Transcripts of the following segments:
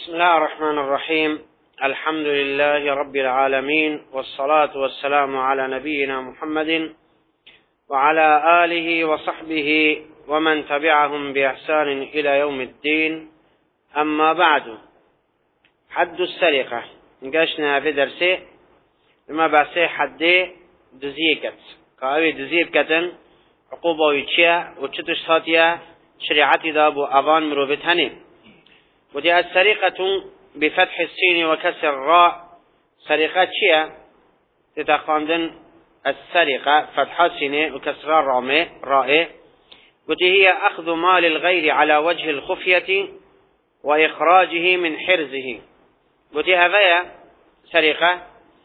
بسم الله الرحمن الرحيم. الحمد لله رب العالمين، والصلاة والسلام على نبينا محمد وعلى آله وصحبه ومن تبعهم بإحسان إلى يوم الدين. أما بعد، حد السرقة نقاشنا في درسي لما باسي حد دزيكت كاوي دزيكتن عقوبة ويتشيا وتشتش ساتيا شريعتي دابو أبان مروفتهني. ودي السرقة بفتح السين وكسر الراء. سرقة شيا تتخاندن السرقة فتح السين وكسر الراء. ودي هي أخذ مال الغير على وجه الخفية وإخراجه من حرزه. ودي هذا سرقة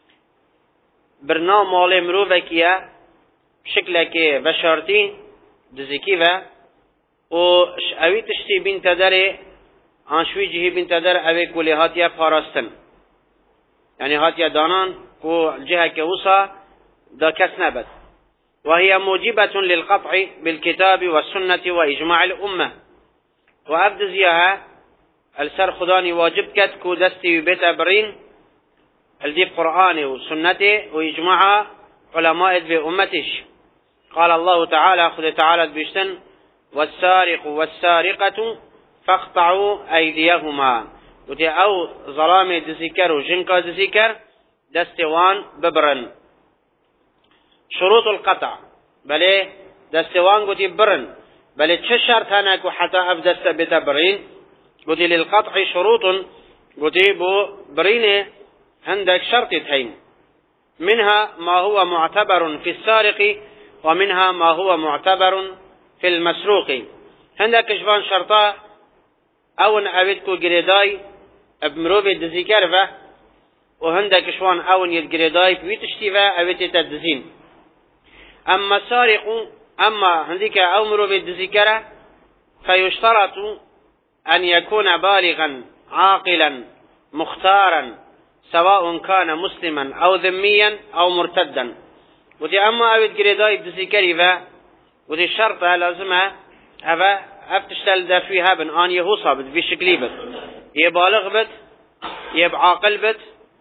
برنامج مال مروفكيا بشكلك بشرتي دزكيفا وأوي تشتي بنت داري آنشوی جهی بنت در اوی کولی هاتیا پاراستن، یعنی هاتیا دانان کو جهه که وصا دا کس نبد. وهي موجبة للقطع بالكتاب والسنة وإجماع الأمة. وأبدزيها السر خداني واجب كت كو دستي بيت برين الدي قرآن وسنة وإجماع علماء بأمتش. قال الله تعالى خذ تعالى بيشتن والسارق والسارقة فاقطعوا أيديهما. ودي أو ظلام دزيكر وجنكا دزيكر دستوان ببرن. شروط القطع بلي دستوان ودي برن بلي تششرت هناك حتى أبدست بتبرين. ودي للقطع شروط ودي بو برين عندك شرطتين، منها ما هو معتبر في السارق ومنها ما هو معتبر في المسروق. عندك جبان شرطا اون اويدكو جريداي بمروبي دزيكرفا، وهندك شوان اون يدجريداي بيتشتيفا اويتي تدزين. اما السارق اما هنديك او مروبي دزيكرا فيشترط ان يكون بالغا عاقلا مختارا سواء كان مسلما او ذميا او مرتدا. ودي اما اويد جريداي دزيكرفا ودي الشرطة لازمها هذا افتشتل ده فيها بن آن يهو صابت بشكلي بت يبالغ بت يبعاقل بت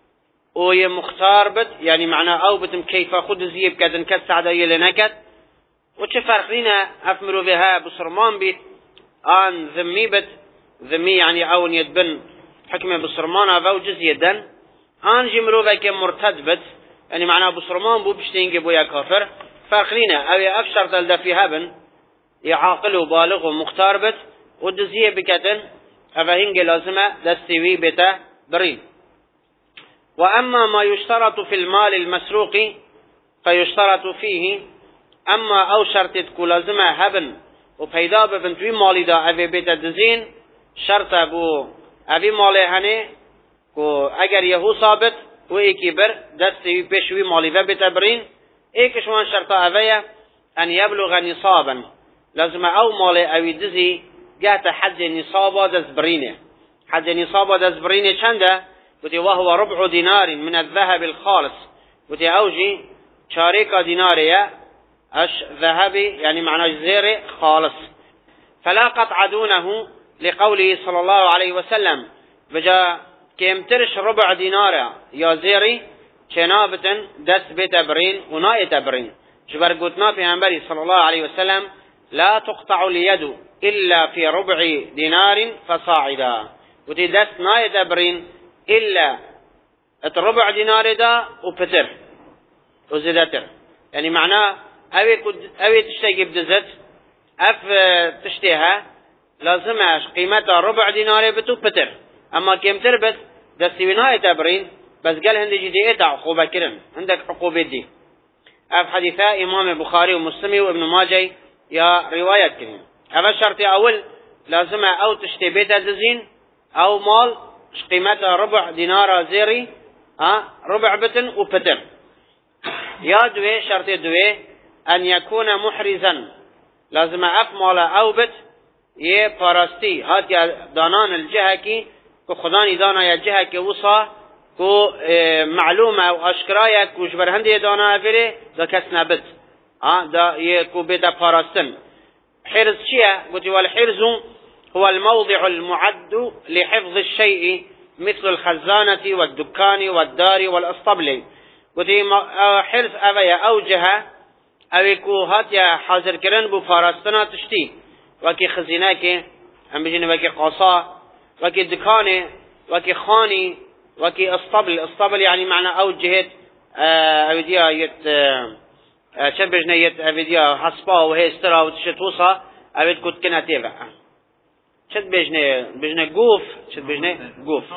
ويمختار بت، يعني معناه او بتم كيف خد زيب كدن كد سعدا يلنكت. وش فرق لنا افمرو بها بصرمان بيت آن ذمي بت ذمي يعني اون يدبن حكمه بصرمان او جزية دن آن جمرو بك مرتد بت، يعني معناه بصرمان بو بشتينك بو يا كافر. فرق لنا او افشرت ده فيها بن يعاقل وبالغ ومختار بت ودزيه بكتن أفهنج لازمة دستوي بتا برين. وأما ما يشترط في المال المسروق فيشترط فيه أما أو شرطت كو لازمة هبن وفيدا ببنتوي مالي دا أبي بتا دزين شرط أبو أبي مالي هني كو أجر يهو صابت وإيكي بر دستوي بشوي مالي بتا برين. إيكشوان شرط أبيا أن يبلغ نصابا، لازم او مال اوی دزی جات حد نصابه دزبرينه. حد نصابه دزبرينه چنده؟ ودي وهو ربع دينار من الذهب الخالص. ودي اوجي شاريكا دينارية اش ذهبي، يعني معناه زيري خالص. فلا قطع دونه لقوله صلى الله عليه وسلم بجا كيمترش ربع دينار يا زيري چنابتن دست بيت برين ونايت برين. جبر قوتنا في انبري صلى الله عليه وسلم لا تقطع اليد إلا في ربع دينار فصاعدا. ودي دست نايد أبرين إلا ربع دينار دا وبتر وزدتر، يعني معناه أوي تشتغي بدزت تشتيها لازمها قيمتها ربع دينار بتو بتر. أما كم تربت دستي نايد أبرين بس قال هندي جدي إيه عقوبة كرن عندك عقوبة دي. حديثاء إمام البخاري ومسلم وابن ماجه يا روايات كريم. هذا الشرط أول لازم أو تشتري بيت الدزين أو مال قيمتها ربع دينار زيري ربع بتن وبتن. يا دوي شرط دوي أن يكون محرزا، لازم أف مال أو بت يه باراستي هات يا دانان الجهة كي كخداني دانا يا جهة كي وصا كو معلومة أو أشكرايا كوش برهندي دانا أفيري دا كسنا بت دا يكو بيتا باراستن. حرز شيء قلت والحرز هو الموضع المعد لحفظ الشيء مثل الخزانة والدكان والدار والاسطبل قلتي حرز اويا اوجها اويكو هاتيا حاضر كرن بو فارستنا تشتي وكي خزيناكي هم بجين وكي قصا وكي دكاني وكي خاني وكي اسطبل يعني معنى اوجهت اوديا يت شد بجنه يت اوديا حسبا وهي استرا وتشتوصا اود كنت كنا تيبع شد بجنه قوف شد بجنه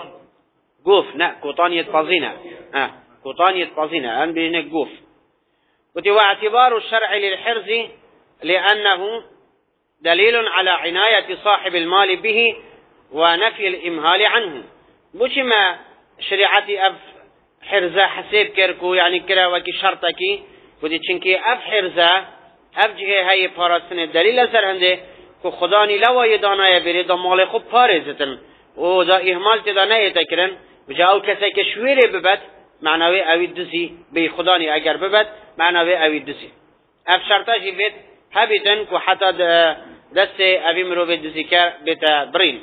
قوف نا كوطانية بازينة كوطانية بازينة ان بجنه قوف واعتبار الشرع للحرز لأنه دليل على عناية صاحب المال به ونفي الإمهال عنه بوشما شريعتي أف حرزة حسيب كركو يعني كلا وكي شرطكي ودي چنكي أف حرزة أف جهة هاي پارستن الدليل سر هنده كو خداني لوا يدانا يبري دا مال خوب پارزتن و دا إهمال تدانا يتكرن بجا او كسي كشويري ببت معنوي اوي دزي بي خداني اگر ببت معنوي اوي دزي اف شرطه جيبت هبتن كو حتى دست ابي مرو بدزي كار بتا برين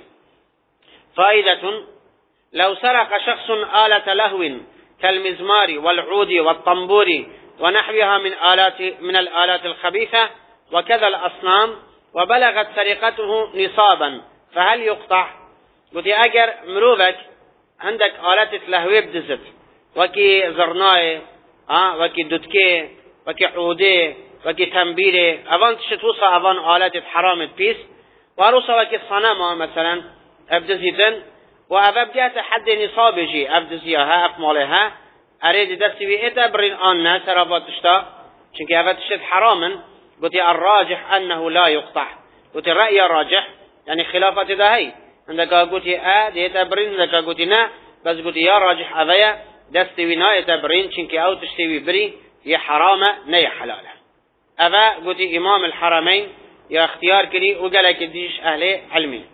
فائدة لو سرق شخص آلة لهو كالمزمار والعود والطنبور ونحوها من الآلات الخبيثة وكذا الأصنام وبلغت سرقته نصابا فهل يقطع؟ قلت اگر مروبك عندك آلات لهوي بدزت وكي زرناي وكي دودكي وكي عودي وكي تنبيري اوان تشتوصا اوان آلات حرام بيس واروصا وكي صنما مثلا ابدزيتن وابا بديات حد نصابجي ابدزيها اقمالها اريد دستوي ايتا برين آننا سرابات تشتا چونك ابا تشت حراما قلت الراجح انه لا يقطع قلت الرأي راجح يعني خلافة دهي عندك قلت ديتا برين عندك قلت نا بس قلت يا راجح ابايا دستوي نا ايتا برين چونك او تشتوي بري يا حرامة نيا حلالة ابا قلت امام الحرمين يا اختيار كري وقالك ديش اهل علمي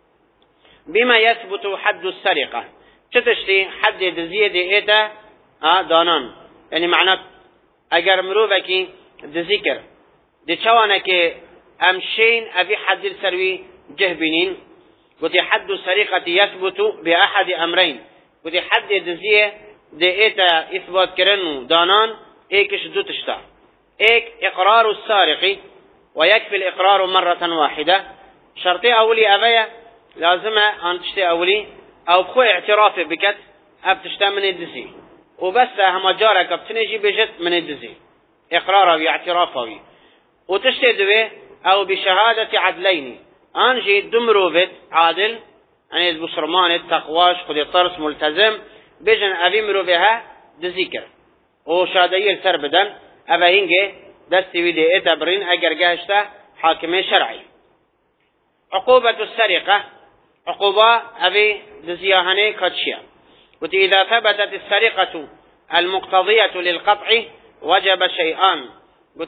بما يثبت حد السرقة چتشتي حد دزيه دي ايتا دانان يعني معنى اگر مروفكي دذكر دي چوانك امشين ابي حد السروي جهبنين قلت حد السرقة يثبت بأحد امرين قلت حد دزيه دي ايتا اثبات كرنو دانان ايكش دو تشتا ايك اقرار السارق ويكفي الاقرار مرة واحدة شرطي اولي ابايا لازم ان تشتي اولي او بخو اعترافي بكت اب تشتا من الدزي وبس هما جارك بتنجي بجت من الدزي اقراره واعترافه وتشتي دوي او بشهادة عدلين انجي دمروفت عادل يعني البصرمان التقواش قد طرس ملتزم بجن ابي مروفها دزيكر وشهادية السر بدن ابا هنجي دستي ويدي اتبرين اگر جاشتا حاكم شرعي عقوبة السرقة عقوبة ابي دزياهني كاتشيا قلت اذا ثبتت السرقة المقتضية للقطع وجب شيئان قلت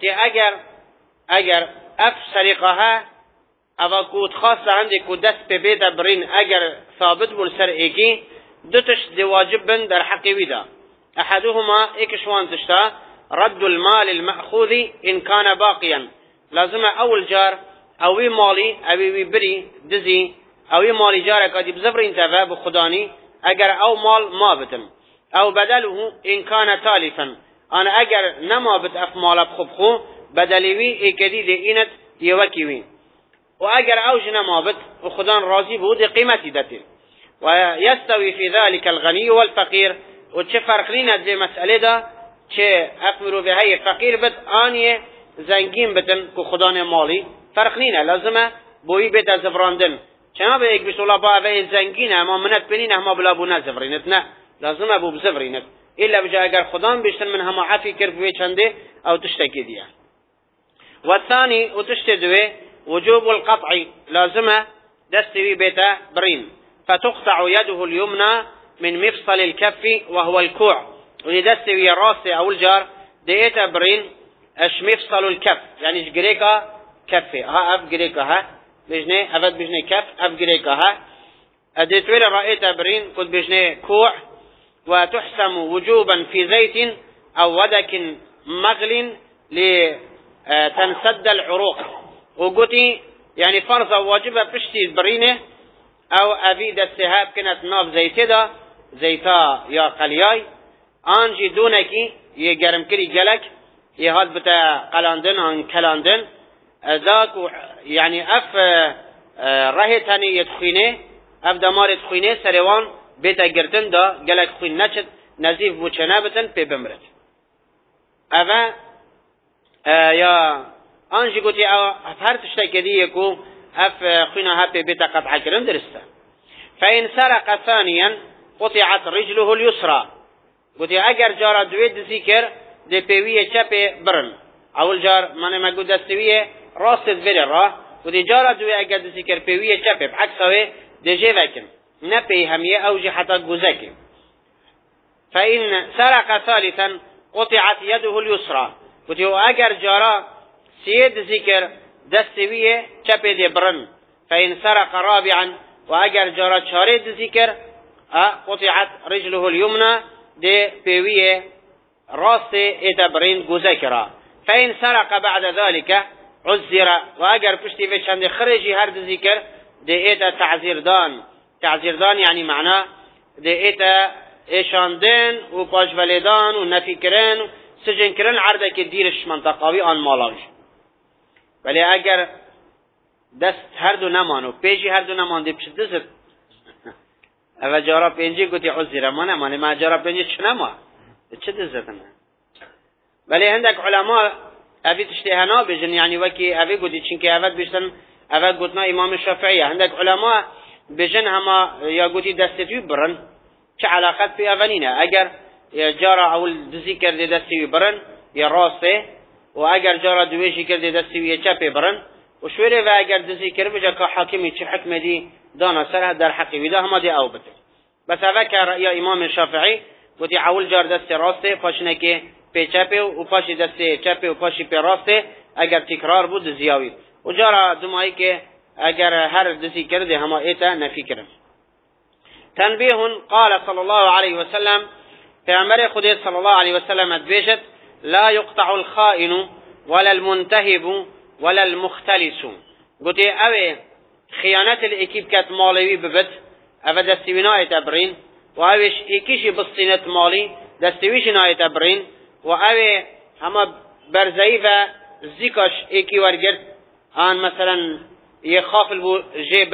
اگر اف سرقها اوا كود خاصة عندك ودست ببيت برين اگر ثابت بالسر ايكي دوتش دي واجب در حق ويدا احدهما ايكشوان تشتا رد المال المأخوذ ان كان باقيا لازم اول جار اوي مالي اوي بري دزي اوي مالي جارك ادي بزفر انتفا بخداني اگر او مال ما بتم او بدله ان كان تالفا انا اگر نما بتأف مال بخبخو بدلوي ايكدي دي انت يوكيوين واگر اوج نما بت وخدان راضي بو دي قيمتي دتي ويستوي في ذلك الغني والفقير وچه فرق لنا دي مسألة دا چه اقمرو به هاي فقير بت آنية زنگين بتن كو خدان مالي فرق لنا لازمه بوي بيت زفراندن چما به ايك بسولا با به زنگين اما منت بنين اما بلا بو نزفرينت نه لازمه بو بزفرينت الا بجا اگر خدان بيشتن من هما عفي كر بوي چنده او تشتكي ديا والثاني وتشتدوه وجوب القطع لازمه دستوي بيتا برين فتقطع يده اليمنى من مفصل الكف وهو الكوع ولدستوي الراس او الجار ديتا برين اش مفصل الكف يعني اش جريكا كفي ها اف جريكا ها بجني افد بجني كف اف جريكا ها اديتويل رأيتا برين قد بجني كوع وتحسم وجوبا في زيت او ودك مغل لتنسد العروق وقلتي يعني فرض واجبة بشتي برينه او اوی دسته هب کنت ناف زیته دا زیتا یا قلیای آنجی دونکی یه گرم کری گلک یه هاد بتا قلاندن آن کلاندن ذاک یعنی اف ره تنی یدخوینه اف دمار یدخوینه سروان بیتا گرتن دا گلک خوین نچد نزیف بوچه نبتن پی بمرد اوه یا آنجی گوتی هر تشتاکی دیگه کو اف خوینا ها پی بیتا قطع کرن درسته فإن سرق ثانيا قطعت رجله اليسرى گوتی اگر جارا دوی دزی کر دی پیوی چپ برن اول جار من ما گود دستوی راست بره راه گوتی جارا دوی اگر دزی کر پیوی چپ بعکسه دیجه وکن نه پی همیه اوجی حتی گوزکی فإن سرق ثالثا قطعت يده اليسرى گوتی اگر جارا سید دزی کر دستوی چپ دی برن فإن سرق رابعا و اگر جارا چاره دزی کر قطعت رجله اليمنى دي بيوية راس اتبرين گوزكرا فإن سرق بعد ذلك عزر واجر پشتی به چند خرجی هر ذکر دي ايتا تعزير دان يعني معناه دي ايتا ايشاندن و پاش ولدان و نفی کرن و سجن کرن عرضه که دیرش منطقاوی آن مالاش ولی اگر دست هر دو نمانو پیجی هر دو نمانده پشت دست او جارا پنجی گوتی عزیره ما نمانه ما جارا پنجی چه نما چه دزتنه ولی هندک علماء اوی تشتهنا بجن یعنی وکی اوی گوتی چنکه اوی بشتن اوی گوتنا امام شافعیه هندک علماء بجن هما یا گوتی دستوی برن چه علاقت پی اولینه اگر جارا اول دزی کرده دستوی برن یا راسته و اگر جارا دویشی کرده دستوی چپی برن و شوره و اگر دزی کرده بجا که حاکمی چه حکم دی دانا سره در حقی ویده همه دی او بده بس اوه که رأی امام شافعی گوتی اول جار دست راسته پاشنه که پی چپه و پاشی دست چپه و پاشی پی راسته اگر تکرار بود زیاوی و جارا دمایی که اگر هر دزی کرده همه ایتا نفی کرده تنبیه قال صلی الله علیه وسلم پیامبر خدا صلی الله علیه وسلم ادویشت لا يقطع الخائن ولا المنتهب ولا المختلس گوتی اوه خیانت الاکیب کت مالوی ببت اوه دستوی نایت ابرین و اوهش ایکیش بسطینت مالی دستویش نایت ابرین و اوه همه برزایی و زیکاش ایکی ورگرد آن مثلا یه خافل بو جیب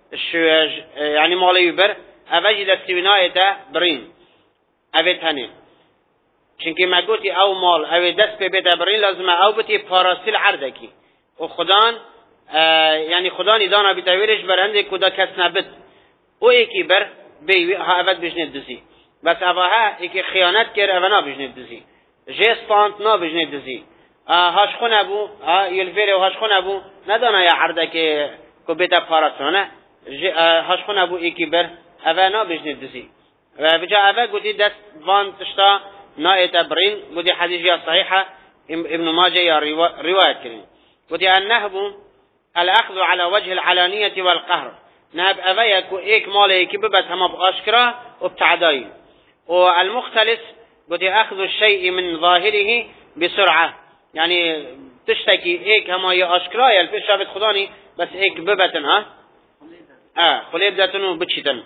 یعنی مالوی بر اوه جی دستوی نایت برین اوه تنه چونکه ما گوتی او مال او دست به بیت برین لازمه او بتی پاراستیل عرضه کی و خدان یعنی خدا نیدانا بیتاویرش برنده کدا کس نبت او ایکی بر بیوی ها اول بجنید دزی بس اوها ایکی خیانت کر اونا بجنید دزی جستانت نا بجنید دزی هاش خونه بو یلفیر و هاش خونه بو ندانا یا عرضه که بیت پاراستانه هاش خونه بو ایکی بر اونا بجنید دزی و بجا اوه گوتی دست وان تشتا نائت برين ودي حديث يا صحيحة ابن ماجه يا رواية كريم ودي النهب الأخذ على وجه العلانية والقهر نهب أبيك وإيك مالي كببت هم بأشكرا وبتعداي والمختلس ودي أخذ الشيء من ظاهره بسرعة يعني تشتكي إيك هم يا أشكرا يلفش شابت خداني بس إيك ببتن خليب داتنو بتشتن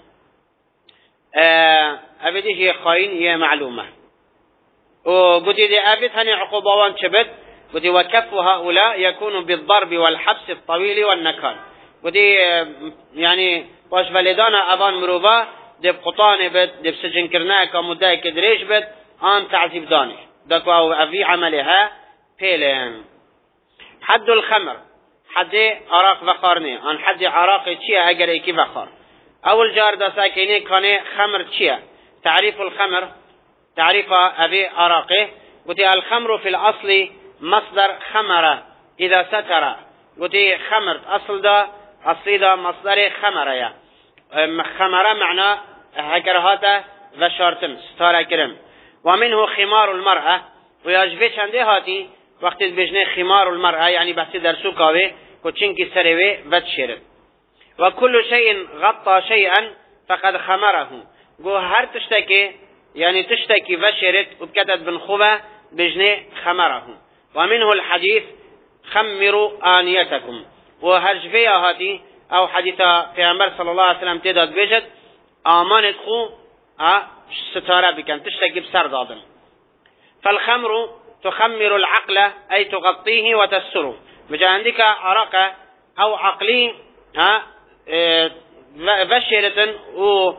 أبدي هي خاين هي معلومة وقلت إذا أبت هني عقوبوان شبت قلت وكف هؤلاء يكون بالضرب والحبس الطويل والنكال قلت يعني باش فلدانا أبان مروفا دب قطان بد دب سجن كرناك ومداي كدريش بد آن تعذيب دانش دكوا أفي عملها بيلين حد الخمر حد عراق وخارني آن حد عراق چيا اگر ايكي وخار اول جار دا ساكيني كان خمر چيا تعريف الخمر تعريف أبي عراقي قلت الخمر في الأصل مصدر خمرة إذا ستر قلت خمر أصل دا مصدر خمرة يا خمرة معنى هكرهاته وشارتن ستارة كرم ومنه خمار المرأة ويجبه چنده هاتي وقت بجنه خمار المرأة يعني بحثي در سوكاوه كچنكي سروه وتشرب وكل شيء غطى شيئا فقد خمره قو هر تشتكي يعني تشتكي وشرت وبكتت بن خوبة بجنه خمره ومنه الحديث خمروا آنيتكم وهرجفية هاتي او حديثا پیغمبر صلى الله عليه وسلم تداد بيجد آمانت خو ستاره بكن تشتكي بسر دادن. فالخمر تخمر العقل أي تغطيه وتستره. بجا عندك عرقة أو عقلي فشلة و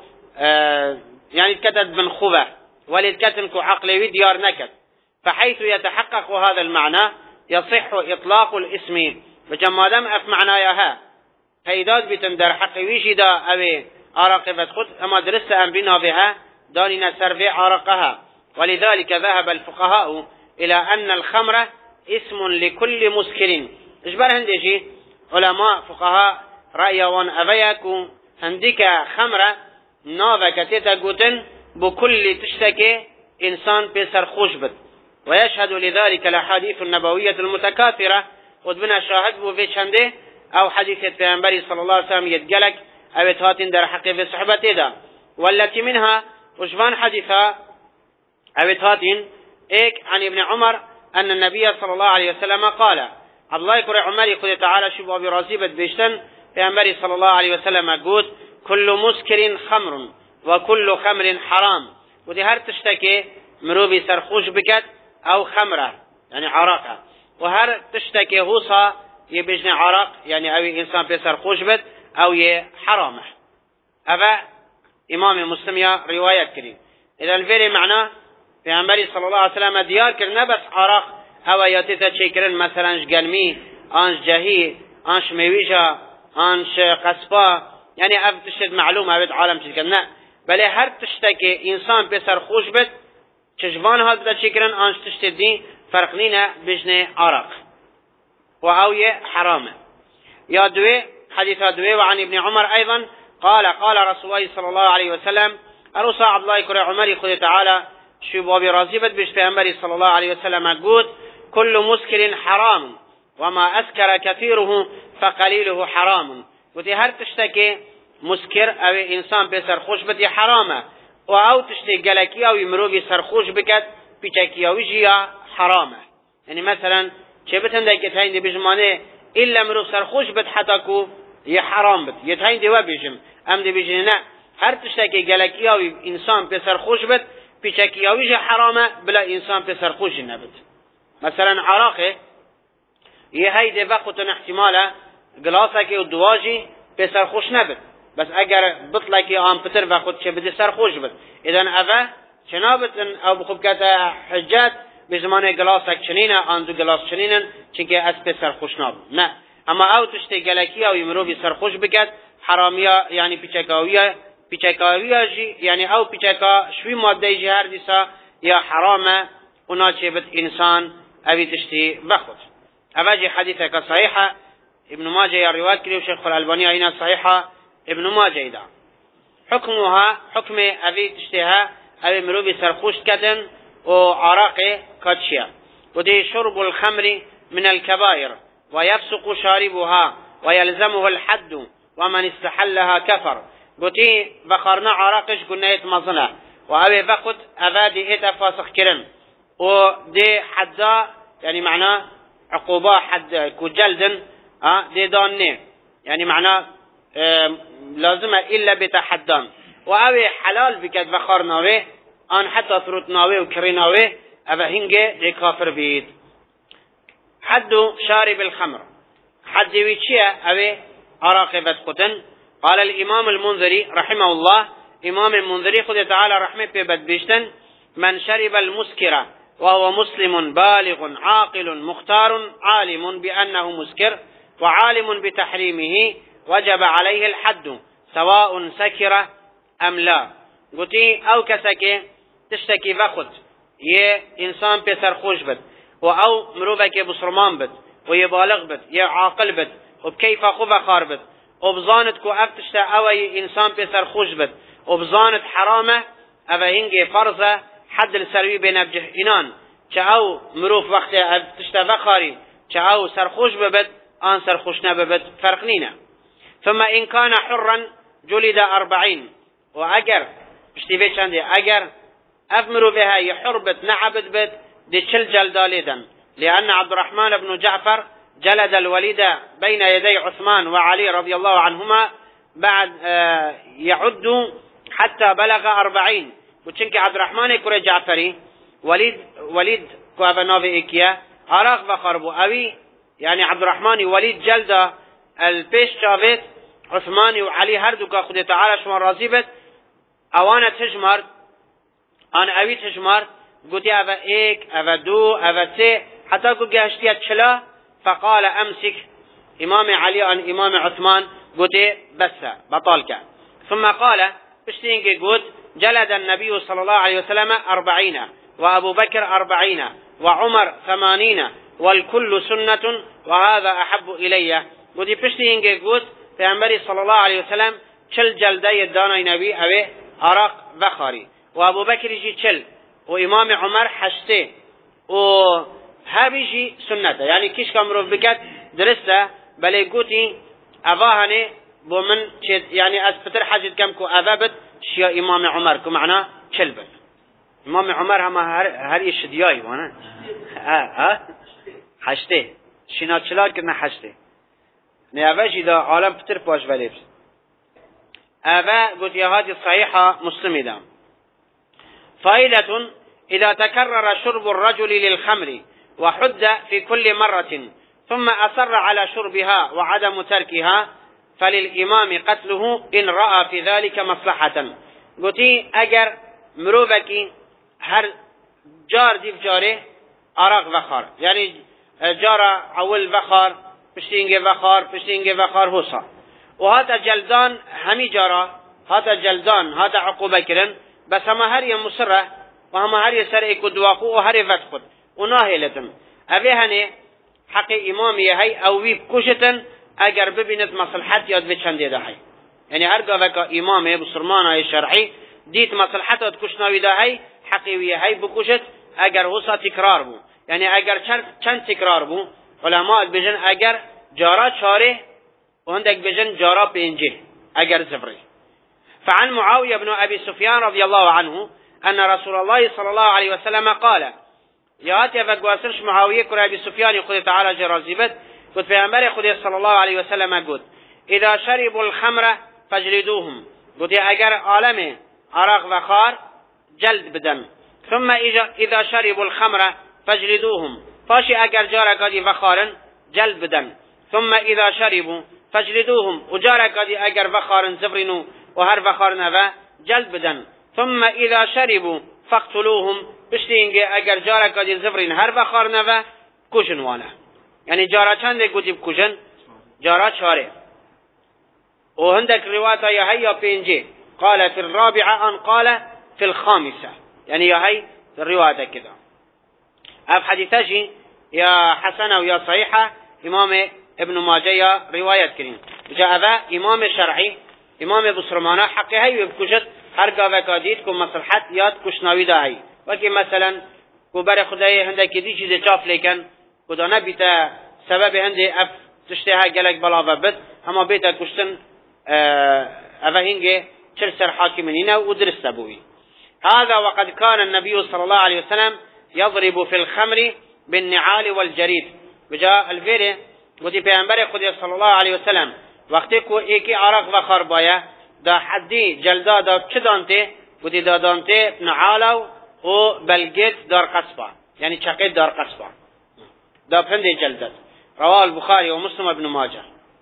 يعني تكتد من خبة ولتكتنك عقلي ديار نكت. فحيث يتحقق هذا المعنى يصح إطلاق الاسم بجا ما دام أف معناها هيداد بتندر حقويش دا أبي عرق فتخد أما درست أم بنا بها داننا سرفي عرقها. ولذلك ذهب الفقهاء إلى أن الخمر اسم لكل مسكر. إجبار هندجي علماء فقهاء رأيوان أبيكو هندك خمرة نافك تتقوتن بكل تشتكي إنسان بسر خوشبت. ويشهد لذلك الأحاديث النبوية المتكاثرة ودبنا شاهد بوفيش هنده أو حديث البيغمبر صلى الله عليه وسلم يتقلق أو يتهاتن در حقي في صحبته دا. والتي منها وشفان حديثا أو يتهاتن إيك عن ابن عمر أن النبي صلى الله عليه وسلم قال عبد الله يقول عمر يقول تعالى شبه برازيبة بيشتن بيغمبر صلى الله عليه وسلم قول كل مسكر خمر وكل خمر حرام. ودي هر تشتكي مروبي سرخوش بكت أو خمرة يعني عراقة وهر تشتكي هوصا يبجن عراق يعني أو إنسان بسرخوش بت أو حرامه. أفا إمام مسلم رواية كريم. إذا الفيري معناه پیغمبر صلى الله عليه وسلم ديار كرنا بس عراق أو ياتيتا تشكرن مثلا قلمي أنش جهي أنش ميويجا أنش قصبا يعني أف تشتد معلومة أبد عالم تشكرنا بل هر تشتكي إنسان بسرخوش بت چشوان هاد تشكرن أنش تشتدي فرقنين بجن عراق وأوي حرامه. يا دوي حديث دوي وعن ابن عمر أيضا قال رسول الله صلى الله عليه وسلم أرسى عبد الله يقول عمر يقول تعالى شو بابي رازبت بيش پیغمبر صلى الله عليه وسلم قود كل مسكر حرام وما أسكر كثيره فقليله حرام. وتي هر تشتكي مسكر أو إنسان بسرخوش بتي حرامه أو تشتكي قلقي أو يمروبي سرخوش بكت بيشكي أو يجيا حرامه. يعني مثلا شبتن دايك يتهين دي بجمانه إلا مرو سرخوش بت حتاكو يحرام بت يتهين دي وبيجم أم دي بيجننا هر تشتكي قلقي أو إنسان بسرخوش بت بيشكي أو يجي حرامه بلا إنسان بسرخوش نبت. مثلا عراقه يهيدي وقتن احتماله قلاسك ودواجي بسرخوش نبت بس اگر بطلقي آن بتر وقت چه بدي سرخوش بت. إذن أفا چنابتن أو بخبكتا حجات بزمان قلاسك چنينه آن دو قلاس چنينن چنكي أس بسرخوش ناب نه. اما او تشتي قلقي أو يمرو بسرخوش بكت حرامية يعني بيچكاوية جي يعني او بيچكا شوي مادة جي هر ديسا يا حرامة ونا چه بت إنسان أبي تشتي بخد. أفاجي حديثك صحيحة ابن ماجه يا روايات كريم شيخ الألباني هنا صحيحة ابن ماجه دا حكمها حكم أبي تشتيها أبي مروبي سرخوش كتن وعراقي كاتشيا. ودي شرب الخمر من الكبائر ويفسق شاربها ويلزمه الحد ومن استحلها كفر. قلتي بقرنا عراقش قلنا يتمظنه وأبي بقت أبادي إتفاسق كرم ودي حدا يعني معناه عقوبة حد كجلدن دي دانه يعني معناه لازمه إلا بتحدان وأبي حلال بكت بخارناوه آن حتى ثروتناوه وكريناوه أبا هنگه دي كافر بيد. حد شارب الخمر حد ويشيه أبي عراقي بسقطن. قال الإمام المنذري رحمه الله إمام المنذري خذ تعالى رحمه ببدبشتن من شرب المسكر وهو مسلم بالغ عاقل مختار عالم بأنه مسكر وعالم بتحريمه وجب عليه الحد سواء سكر أم لا. قلتي أو كسكي تشتكي فخد يه إنسان بسر خوش بد أو مروبك بصرمان بد ويبالغ بد يعاقل بد وبكيف خوف خار بد وبزانت كو افتشتا اوي انسان بسر خوش بد وبزانت حرامه اوه هنگي فرضه حد السروي بين بجه انان چه او مروف وقت افتشتا وخاري چه او سرخوش ببد آن سرخوش نببد فرق نينه. ثم إن كان حرا جلد 40 وأجر بشتي بيشاندي أجر أفمروا بها يحربت نعبد بد دي 40 جلدة لدن. لأن عبد الرحمن بن جعفر جلد الوليد بين يدي عثمان وعلي رضي الله عنهما بعد يعد حتى بلغ 40. وچنك عبد الرحمن كوري جعفري وليد كوابا نوفي إكيا عراق بخربو أوي يعني عبد الرحمن وليد جلد البيش شافت عثمان وعلي هردوكا خدي تعالى شما راضي اوانا تجمر انا اوی تجمر قلت اوه ایک اوه دو اوه سه حتى قلت قهشتية چلا فقال امسك امام علي عن امام عثمان قلت بس بطالك ثم قال بشتينك قلت جلد النبي صلى الله عليه وسلم 40 وابو بكر 40 وعمر 80 والكل سنة وهذا احب الي. قلت بشتينك قلت پیامبری صلی الله علیه وسلم 40 جلده دانای نبی اوه عراق بخاری و ابو بکر جی 40 و امام عمر 8 و همی جی سنته یعنی کیش کامروف بکت درسته بله گوتی اوهانه بو من یعنی از پتر حاجت کم کو اوه بد شیا امام عمر کو معنا 40 بد امام عمر هم هر ایش دیایی وانه 8 شینا 40 که نه 8 نعوجي دا عالم بتر باش وليبس أبا قلت يا هذه الصحيحة مسلم دا فائدة إذا تكرر شرب الرجل للخمر وحد في كل مرة ثم أصر على شربها وعدم تركها فللإمام قتله إن رأى في ذلك مصلحة. قلت أجر مروبك هر جار ديف جاره عراق وخار يعني جار عول وخار پشتینگ وخار حسا و هاتا جلدان همی جارا هاتا جلدان هاتا عقوبه کرن بس همه هر یه مصره و همه هر یه سر اکو دواقو و هر یه وقت خود و ناهلتن اوه هنه حق امامی هی اوی بکشتن اگر ببیند مصلحت یاد به چنده ده هی یعنی هر گاوه که امامه بسرمان های شرعی دید مصلحت یاد کشناوی ده هی حقیوی هی بکشت اگر حسا تکرار بو یعنی اگر چند تکرار بو علماء بجن اگر جارا چاره وعندك بجن جارا بينجه اگر زفري. فعن معاوية بن أبي سفيان رضي الله عنه أن رسول الله صلى الله عليه وسلم قال ياتي فقواسرش معاوية كر أبي سفيان يقول تعالى جرازبت قلت في أمر يقول صلى الله عليه وسلم قلت إذا شربوا الخمر فاجلدوهم قلت اگر عالم عراق وخار جلد بدن ثم إذا شربوا الخمر فاجلدوهم فاشي اگر جارا قادي وخارن جلد بدن ثم اذا شربوا فاجلدوهم وجارا قادي اگر وخارن زفرنو وهر وخارن و جلد بدن ثم اذا شربوا فاقتلوهم بشتينگه اگر جارا قادي زفرن هر وخارن و کشن وانا يعني جارا چنده گوتیب کشن جارا چاره و هندك روایت یا هي پنجه قال في الرابعه ان قال في الخامسه يعني يا هي الروايه كده اف حديثاجي يا حسنه ويا صحيحه امام ابن ماجه روايه كريم جاء امام شرعي امام بصرمانه حق هي بكشت هر گاوه کادید کو مصلحت یاد کشناوی داهی وکی مثلا کو بر خدای هنده کی دی چیز چاف لیکن کو دانه بیت سبب هنده اف تشتها گلک بلاوه بد اما بیت کشتن اوه هنگه چل سر حاکمینینا و درست بوی. هذا وقد كان النبي صلى الله عليه وسلم يضرب في الخمر بالنعال والجريد. بجاء الفيره ودي پیغمبر خدا صلی الله علیه وسلم وقتی کو ایکی عرق و خربایه دا حدی جلدا دا چه دانته ودي دا دانته نعالو و بلگت دار قصبه يعني چقید دار قصبه دا پند جلدت. رواه البخاري ومسلم ابن ماجه.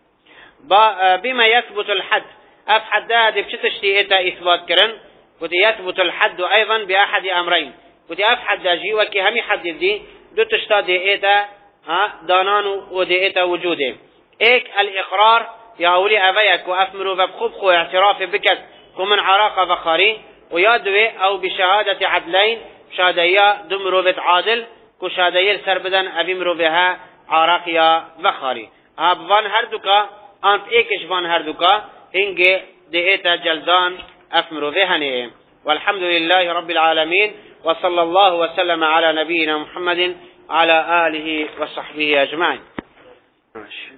بما يثبت الحد اف حداد بشتشتي اتا اثبات كرن ودي يثبت الحد ايضا باحد امرين ودي اف حداجي وكي همي حد دي دو تشتا دي اتا دانان ودي اتا وجوده ايك الاقرار يا اولي ابيك وافمروا بخبخ واعتراف بكت ومن عراق بخاري ويادوي او بشهادة عدلين شهادية دمرو بت عادل كشهادية سربدن ابيمرو بها عراقيا بخاري ابوان هردوكا ان ايكش وان هردوكا هنگه دهيتا جلدان افمرو بهنه. والحمد لله رب العالمين وصلى الله وسلم على نبينا محمد على آله وصحبه أجمعين.